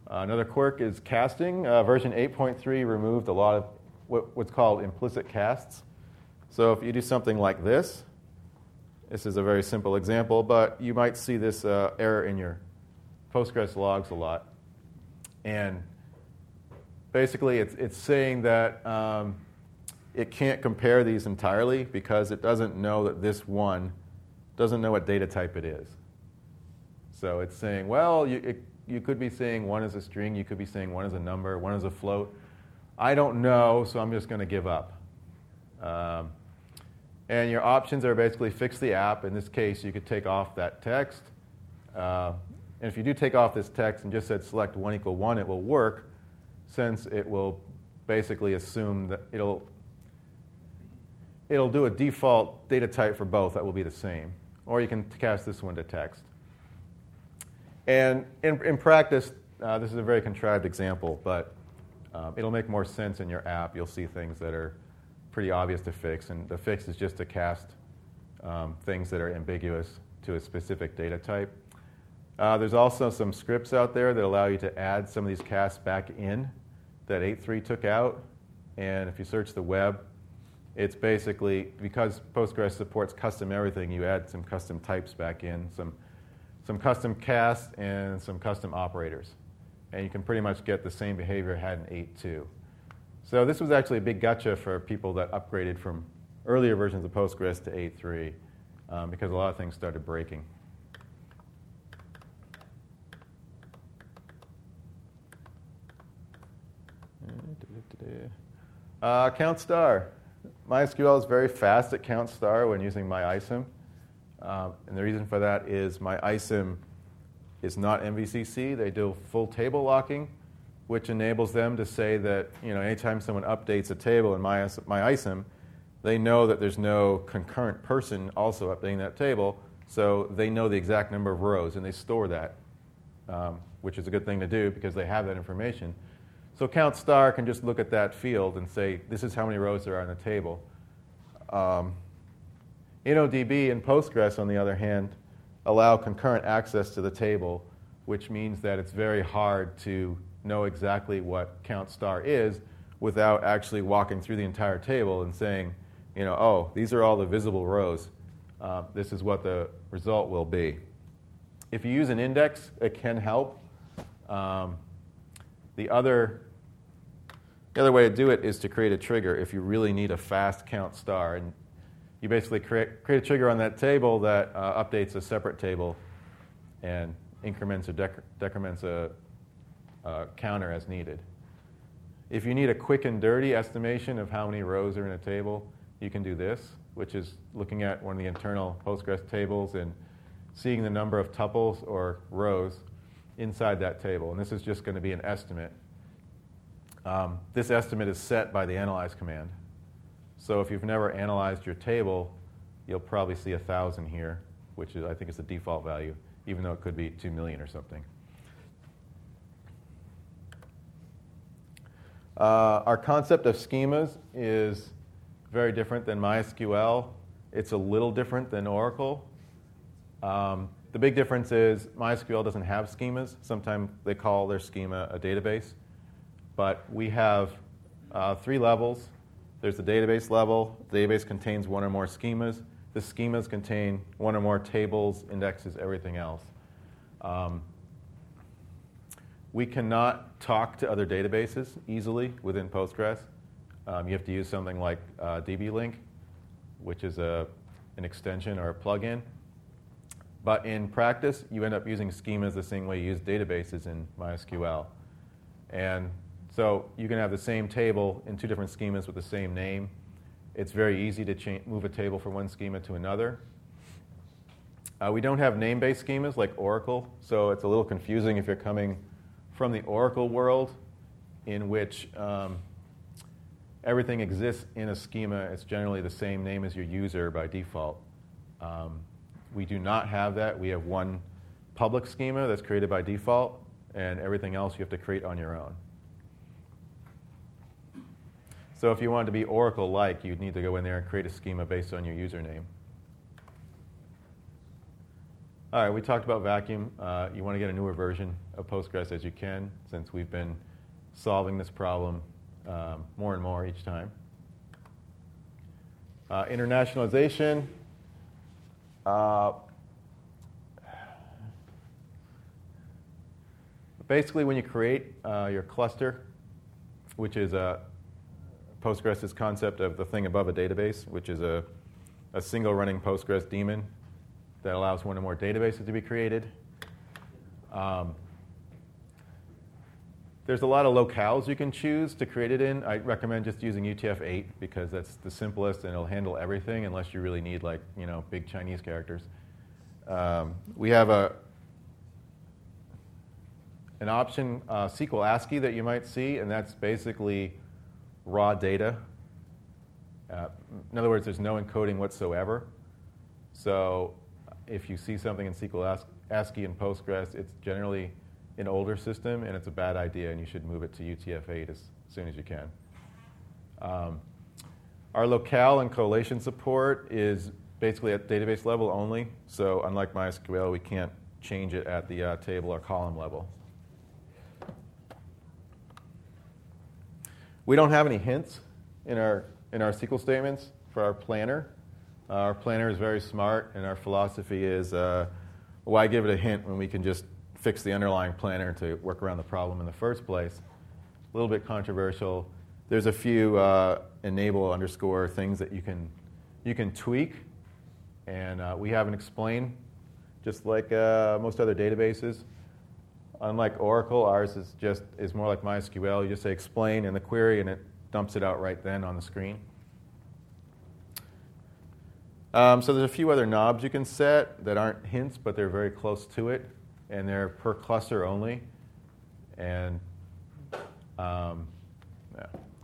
Uh, another quirk is casting. Uh, version eight point three removed a lot of what, what's called implicit casts. So if you do something like this, this is a very simple example, but you might see this uh, error in your Postgres logs a lot. And basically, it's, it's saying that um, it can't compare these entirely because it doesn't know that this one doesn't know what data type it is. So it's saying, well, you, it, you could be saying one is a string, you could be saying one is a number, one is a float. I don't know, so I'm just going to give up. Um, and your options are basically fix the app. In this case, you could take off that text. Uh, and if you do take off this text and just said select one equal one, it will work, since it will basically assume that it'll it'll do a default data type for both that will be the same. Or you can cast this one to text. And in, in practice, uh, this is a very contrived example, but um, it'll make more sense in your app. You'll see things that are pretty obvious to fix, and the fix is just to cast um, things that are ambiguous to a specific data type. Uh, there's also some scripts out there that allow you to add some of these casts back in that eight point three took out. And if you search the web, it's basically, because Postgres supports custom everything, you add some custom types back in, some, some custom casts, and some custom operators. And you can pretty much get the same behavior it had in eight point two. So this was actually a big gotcha for people that upgraded from earlier versions of Postgres to eight point three, um, because a lot of things started breaking. Uh, count star. MySQL is very fast at count star when using MyISIM. Um, and the reason for that is MyISIM is not M V C C. They do full table locking, which enables them to say that, you know, anytime someone updates a table in MyISIM, they know that there's no concurrent person also updating that table, so they know the exact number of rows, and they store that, um, which is a good thing to do because they have that information. So count star can just look at that field and say, this is how many rows there are on the table. Um, InnoDB and Postgres, on the other hand, allow concurrent access to the table, which means that it's very hard to know exactly what count star is without actually walking through the entire table and saying, you know, oh, these are all the visible rows. Uh, this is what the result will be. If you use an index, it can help. Um, the other The other way to do it is to create a trigger if you really need a fast count star. And you basically create, create a trigger on that table that uh, updates a separate table and increments or dec- decrements a, a counter as needed. If you need a quick and dirty estimation of how many rows are in a table, you can do this, which is looking at one of the internal Postgres tables and seeing the number of tuples or rows inside that table. And this is just going to be an estimate. Um, this estimate is set by the analyze command. So if you've never analyzed your table, you'll probably see one thousand here, which is, I think is the default value, even though it could be two million or something. Uh, our concept of schemas is very different than MySQL. It's a little different than Oracle. Um, the big difference is MySQL doesn't have schemas. Sometimes they call their schema a database. But we have uh, three levels. There's the database level. The database contains one or more schemas. The schemas contain one or more tables, indexes, everything else. Um, we cannot talk to other databases easily within Postgres. Um, you have to use something like uh, D B Link, which is a, an extension or a plugin. But in practice, you end up using schemas the same way you use databases in MySQL. And so you can have the same table in two different schemas with the same name. It's very easy to cha- move a table from one schema to another. Uh, we don't have name-based schemas like Oracle, so it's a little confusing if you're coming from the Oracle world in which um, everything exists in a schema. It's generally the same name as your user by default. Um, we do not have that. We have one public schema that's created by default, and everything else you have to create on your own. So if you wanted to be Oracle-like, you'd need to go in there and create a schema based on your username. All right, we talked about Vacuum. Uh, you want to get a newer version of Postgres as you can, since we've been solving this problem um, more and more each time. Uh, internationalization. Uh, basically, when you create uh, your cluster, which is a Postgres' concept of the thing above a database, which is a, a single running Postgres daemon that allows one or more databases to be created. Um, there's a lot of locales you can choose to create it in. I recommend just using U T F eight because that's the simplest and it'll handle everything unless you really need like you know big Chinese characters. Um, we have a an option uh, S Q L ASCII that you might see, and that's basically raw data. Uh, in other words, there's no encoding whatsoever. So if you see something in S Q L ASCII in Postgres, it's generally an older system, and it's a bad idea, and you should move it to U T F eight as soon as you can. Um, our locale and collation support is basically at database level only. So unlike MySQL, we can't change it at the uh, table or column level. We don't have any hints in our in our S Q L statements for our planner. Uh, our planner is very smart, and our philosophy is uh, why give it a hint when we can just fix the underlying planner to work around the problem in the first place. A little bit controversial. There's a few uh, enable underscore things that you can you can tweak, and uh, we have an explain, just like uh, most other databases. Unlike Oracle, ours is just is more like MySQL. You just say explain in the query, and it dumps it out right then on the screen. Um, so there's a few other knobs you can set that aren't hints, but they're very close to it, and they're per cluster only. And um, yeah.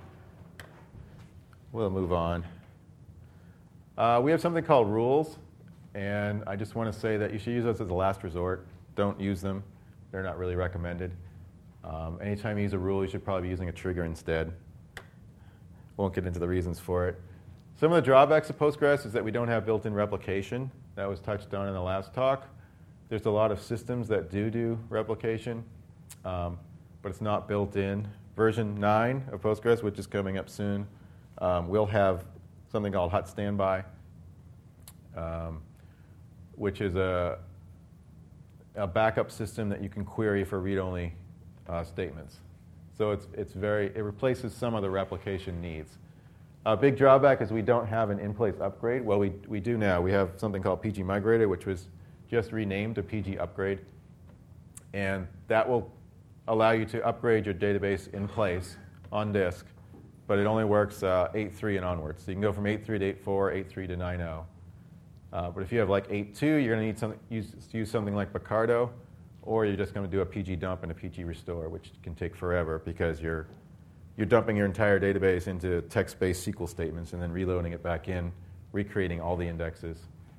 We'll move on. Uh, we have something called rules, and I just want to say that you should use those as a last resort. Don't use them. They're not really recommended. Um, anytime you use a rule, you should probably be using a trigger instead. Won't get into the reasons for it. Some of the drawbacks of Postgres is that we don't have built-in replication. That was touched on in the last talk. There's a lot of systems that do do replication, um, but it's not built in. Version nine of Postgres, which is coming up soon, um, will have something called hot standby, um, which is a a backup system that you can query for read-only uh, statements. So it's, it's very, it replaces some of the replication needs. A big drawback is we don't have an in-place upgrade. Well, we, we do now. We have something called P G Migrator, which was just renamed to P G Upgrade. And that will allow you to upgrade your database in place on disk, but it only works uh, eight point three and onwards. So you can go from eight point three to eight point four, eight point three to nine point oh. Uh, but if you have like eight point two, you're going to need some, use, use something like Picardo, or you're just going to do a P G dump and a P G restore, which can take forever because you're, you're dumping your entire database into text-based S Q L statements and then reloading it back in, recreating all the indexes.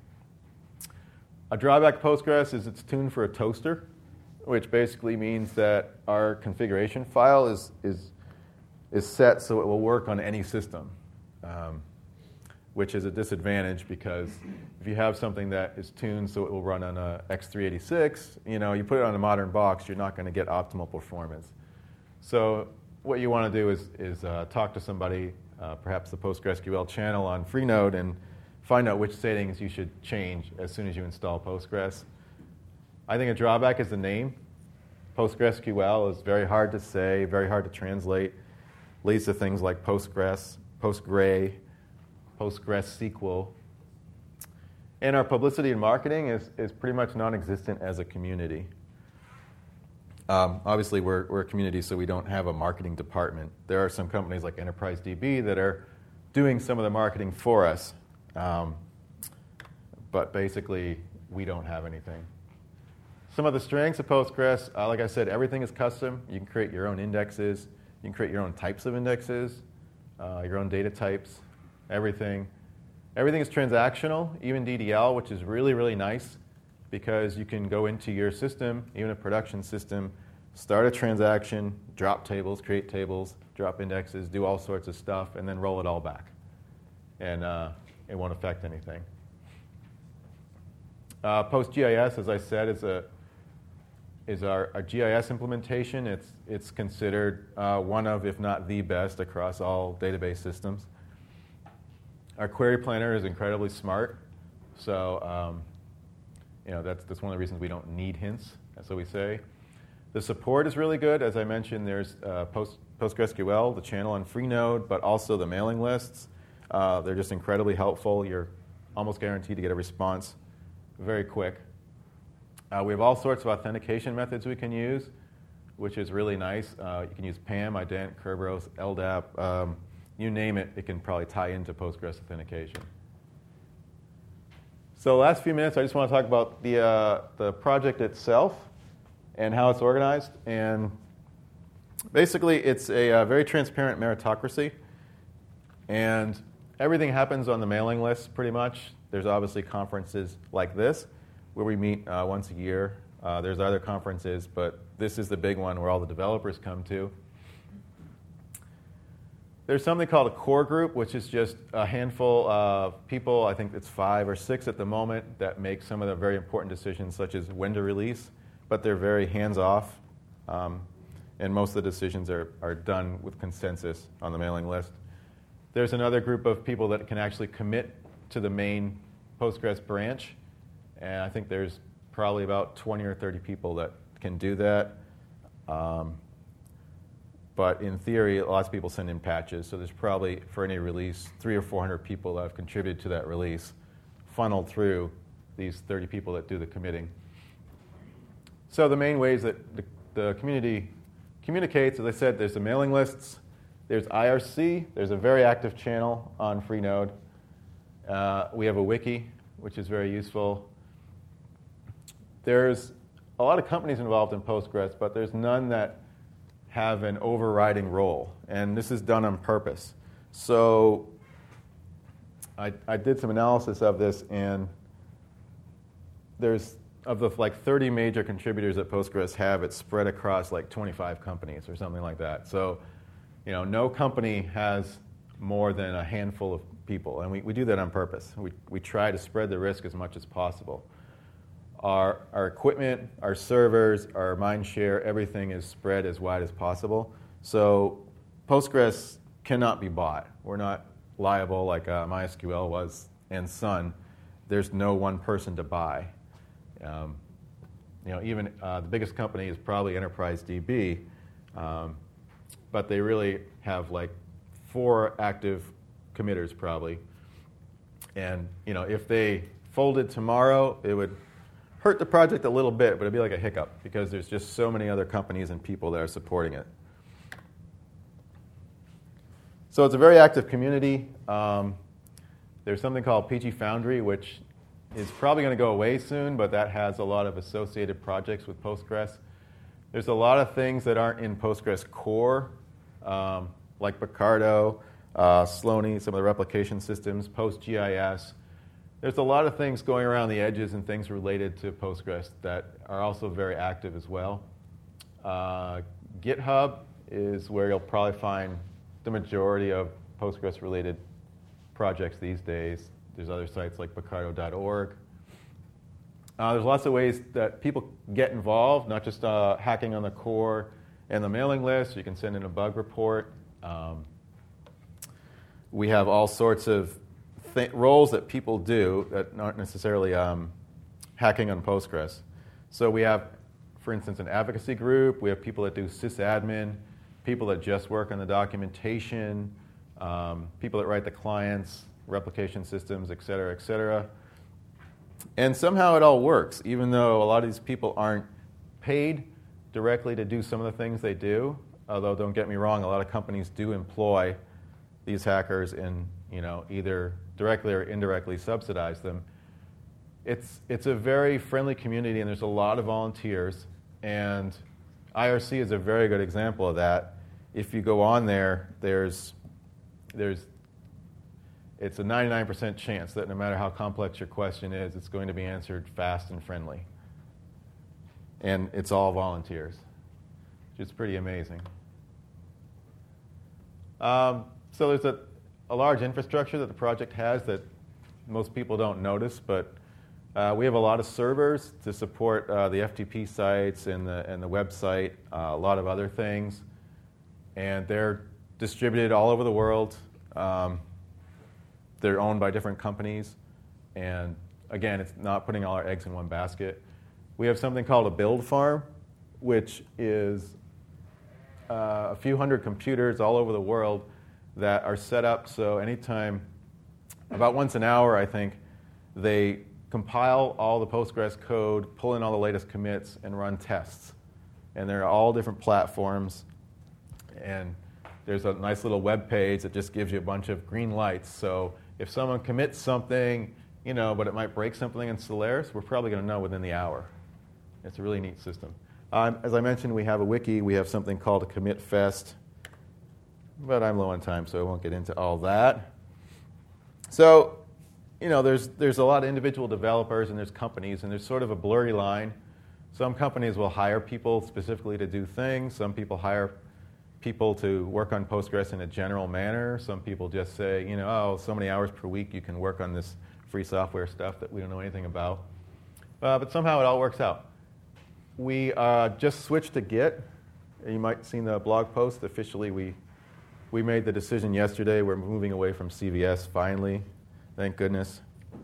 A drawback of Postgres is it's tuned for a toaster, which basically means that our configuration file is, is, is set so it will work on any system. Um, which is a disadvantage because if you have something that is tuned so it will run on a X three eighty-six, you know, you put it on a modern box, you're not going to get optimal performance. So what you want to do is, is uh, talk to somebody, uh, perhaps the PostgreSQL channel on Freenode, and find out which settings you should change as soon as you install Postgres. I think a drawback is the name. PostgreSQL is very hard to say, very hard to translate. Leads to things like Postgres, Postgre, PostgreSQL. And our publicity and marketing is, is pretty much non-existent as a community. Um, obviously, we're, we're a community, so we don't have a marketing department. There are some companies like Enterprise D B that are doing some of the marketing for us. Um, but basically, we don't have anything. Some of the strengths of Postgres, uh, like I said, everything is custom. You can create your own indexes. You can create your own types of indexes, uh, your own data types. Everything. Everything is transactional, even D D L, which is really, really nice because you can go into your system, even a production system, start a transaction, drop tables, create tables, drop indexes, do all sorts of stuff, and then roll it all back. And uh, it won't affect anything. Uh, PostGIS, as I said, is a is our, our G I S implementation. It's, it's considered uh, one of, if not the best, across all database systems. Our query planner is incredibly smart. So um, you know, that's, that's one of the reasons we don't need hints, that's what we say. The support is really good. As I mentioned, there's uh, Post, PostgreSQL, the channel on Freenode, but also the mailing lists. Uh, they're just incredibly helpful. You're almost guaranteed to get a response very quick. Uh, we have all sorts of authentication methods we can use, which is really nice. Uh, you can use P A M, IDENT, Kerberos, L D A P, um, you name it, it can probably tie into Postgres authentication. So the last few minutes, I just want to talk about the, uh, the project itself and how it's organized. And basically, it's a uh, very transparent meritocracy. And everything happens on the mailing list, pretty much. There's obviously conferences like this, where we meet uh, once a year. Uh, there's other conferences, but this is the big one where all the developers come to. There's something called a core group, which is just a handful of people, I think it's five or six at the moment, that make some of the very important decisions, such as when to release, but they're very hands-off. Um, and most of the decisions are, are done with consensus on the mailing list. There's another group of people that can actually commit to the main Postgres branch, and I think there's probably about twenty or thirty people that can do that. Um, but in theory, lots of people send in patches, so there's probably, for any release, three or four hundred people that have contributed to that release, funneled through these thirty people that do the committing. So the main ways that the, the community communicates, as I said, there's the mailing lists, there's I R C, there's a very active channel on Freenode. Uh, we have a wiki, which is very useful. There's a lot of companies involved in Postgres, but there's none that have an overriding role, and this is done on purpose. So I, I did some analysis of this, and there's, of the like thirty major contributors that Postgres have, it's spread across like twenty-five companies or something like that. So, you know, no company has more than a handful of people, and we, we do that on purpose. We, we try to spread the risk as much as possible. Our, our equipment, our servers, our mind share, everything is spread as wide as possible. So Postgres cannot be bought. We're not liable like uh, MySQL was and Sun. There's no one person to buy. Um, you know, even uh, the biggest company is probably Enterprise D B, um, but they really have like four active committers probably. And you know, if they folded tomorrow, it would hurt the project a little bit, but it'd be like a hiccup because there's just so many other companies and people that are supporting it. So it's a very active community. Um, there's something called P G Foundry, which is probably going to go away soon, but that has a lot of associated projects with Postgres. There's a lot of things that aren't in Postgres core, um, like Picardo, uh, Sloaney, some of the replication systems, PostGIS. There's a lot of things going around the edges and things related to Postgres that are also very active as well. Uh, GitHub is where you'll probably find the majority of Postgres-related projects these days. There's other sites like Picardo dot org. Uh, there's lots of ways that people get involved, not just uh, hacking on the core and the mailing list. You can send in a bug report. Um, we have all sorts of th- roles that people do that aren't necessarily um, hacking on Postgres. So we have, for instance, an advocacy group. We have people that do sysadmin, people that just work on the documentation, um, people that write the clients, replication systems, et cetera, et cetera. And somehow it all works, even though a lot of these people aren't paid directly to do some of the things they do. Although, don't get me wrong, a lot of companies do employ these hackers and, you know, either directly or indirectly subsidize them. It's, it's a very friendly community, and there's a lot of volunteers. And I R C is a very good example of that. If you go on there, there's, there's it's a ninety-nine percent chance that no matter how complex your question is, it's going to be answered fast and friendly. And it's all volunteers, which is pretty amazing. Um, so there's a, a large infrastructure that the project has that most people don't notice, but Uh, we have a lot of servers to support uh, the F T P sites and the, and the website, uh, a lot of other things. And they're distributed all over the world. Um, they're owned by different companies. And again, it's not putting all our eggs in one basket. We have something called a build farm, which is uh, a few hundred computers all over the world that are set up so anytime, about once an hour, I think, they compile all the Postgres code, pull in all the latest commits, and run tests. And they're all different platforms. And there's a nice little web page that just gives you a bunch of green lights. So if someone commits something, you know, but it might break something in Solaris, we're probably going to know within the hour. It's a really neat system. Um, as I mentioned, we have a wiki. We have something called a commit fest. But I'm low on time, so I won't get into all that. So, you know, there's there's a lot of individual developers and there's companies, and there's sort of a blurry line. Some companies will hire people specifically to do things. Some people hire people to work on Postgres in a general manner. Some people just say, you know, oh, so many hours per week you can work on this free software stuff that we don't know anything about. Uh, but somehow it all works out. We uh, just switched to Git. You might have seen the blog post. Officially, we we made the decision yesterday. We're moving away from C V S finally. Thank goodness.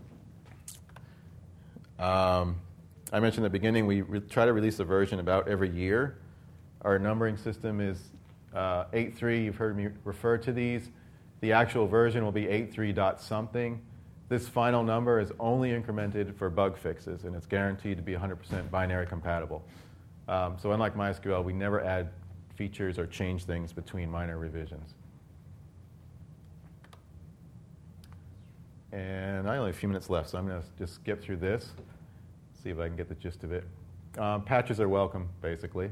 Um, I mentioned at the beginning we re- try to release a version about every year. Our numbering system is uh, eight point three. You've heard me refer to these. The actual version will be eight point three dot something. This final number is only incremented for bug fixes, and it's guaranteed to be one hundred percent binary compatible. Um, so unlike MySQL, we never add features or change things between minor revisions. And I only have a few minutes left, so I'm going to just skip through this, see if I can get the gist of it. Um, patches are welcome, basically.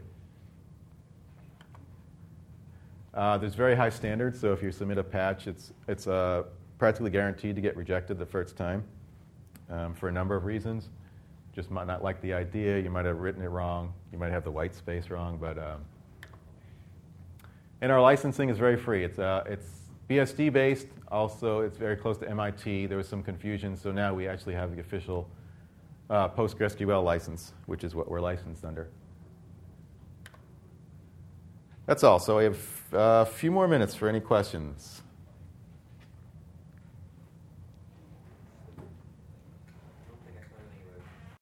Uh, there's very high standards, so if you submit a patch, it's, it's uh, practically guaranteed to get rejected the first time um, for a number of reasons. Just might not like the idea, you might have written it wrong, you might have the white space wrong, but... Um, and our licensing is very free. It's, uh, it's B S D based, also it's very close to M I T. There was some confusion, so now we actually have the official uh, PostgreSQL license, which is what we're licensed under. That's all. So we have a few more minutes for any questions.